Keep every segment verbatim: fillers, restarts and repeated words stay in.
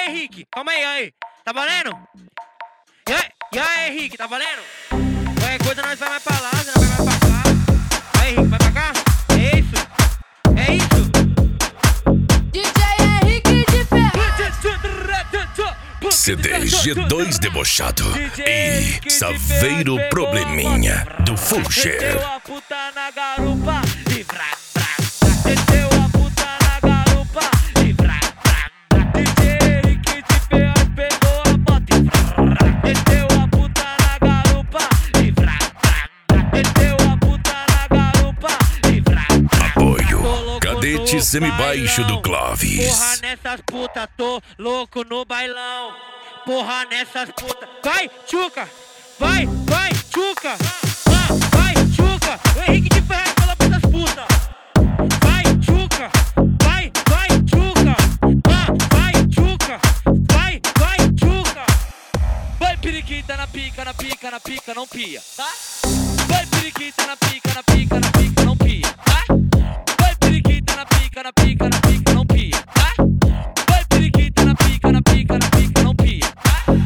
aí, Henrique? Calma aí, aí. Tá valendo? E aí, e aí, Henrique, tá valendo? Qualquer coisa nós vai mais pra lá, nós vai mais pra cá. Aí, Henrique, vai pra cá? É isso? É isso? D J Henrique de Ferraz. C D G dois Debochado e Saveiro Probleminha do Fulcher. Desceu a puta na garupa e vrá, vrá, vrá. Desceu a puta na garupa e vrá, vrá, vrá. D J Henrique de Ferraz pegou a moto e vrá, vrá. Desceu a puta na garupa e vrá, vrá, vrá. Desceu a puta na garupa e vrá, vrá. Apoio Cadete Semibaixo do Clóvis. Porra nessas putas, tô louco no bailão. Porra nessas putas. Vai, tchuca! Vai, vai, tchuca! Ah, vai, tchuca! O Henrique de Ferraz falou pra essas putas. Vai, tchuca! Vai, vai, tchuca! Ah, vai, tchuca! Vai, vai, tchuca! Vai, periquita na pica, na pica, na pica, não pia, tá? Vai, periquita na pica, na pica, na pica, não pia, tá? Vai, periquita na pica, na pica, na pica, não pia, tá? Vai, periquita na pica, na pica, na pica, não pia, tá?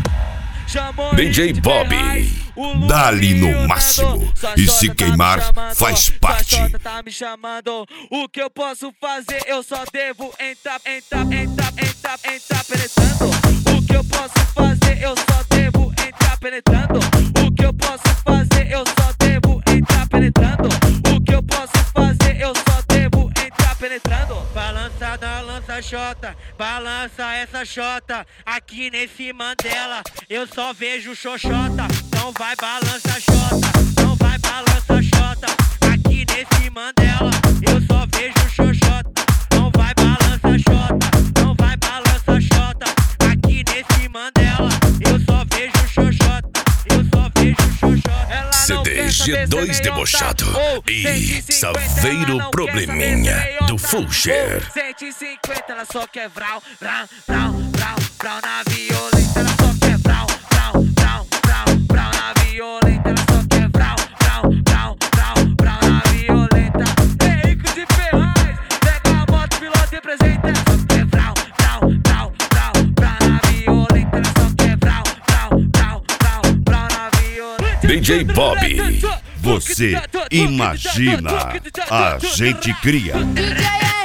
D J Bob, dá-lhe no máximo, e se queimar faz parte. Tá me chamando, o que eu posso fazer? Eu só devo entrar, entrar, entrar, entrar, entrar penetrando. O que eu posso fazer? Eu só devo entrar penetrando. O que eu posso fazer? Eu só devo entrar penetrando. O que eu posso fazer? Eu só devo entrar penetrando. Balança da lança xota, balança essa xota. Aqui nesse Mandela eu só vejo xoxota. Não vai balança xota, não vai balança xota. Aqui nesse Mandela eu só vejo xoxota. Não vai balança xota, não vai balança xota. Aqui nesse Mandela eu só vejo xoxota. Eu só vejo xoxota. C D G dois Debochado e Saveiro Probleminha do Fulcher. cento e cinquenta, ela só quer vrau, vrau, vrau, vrau, vrau na violenta. Ela só quer vrau, vrau, vrau, vrau, vrau na violenta. Ela só quer vrau, vrau, vrau, vrau, vrau na violenta. Henrique de Ferraz, pega a moto, piloto e apresenta. Ela só quer vrau, vrau, vrau, vrau, vrau na violenta. Ela só quer vrau, vrau, vrau, vrau, vrau na violenta. D J Bob, Você imagina, a gente cria. D J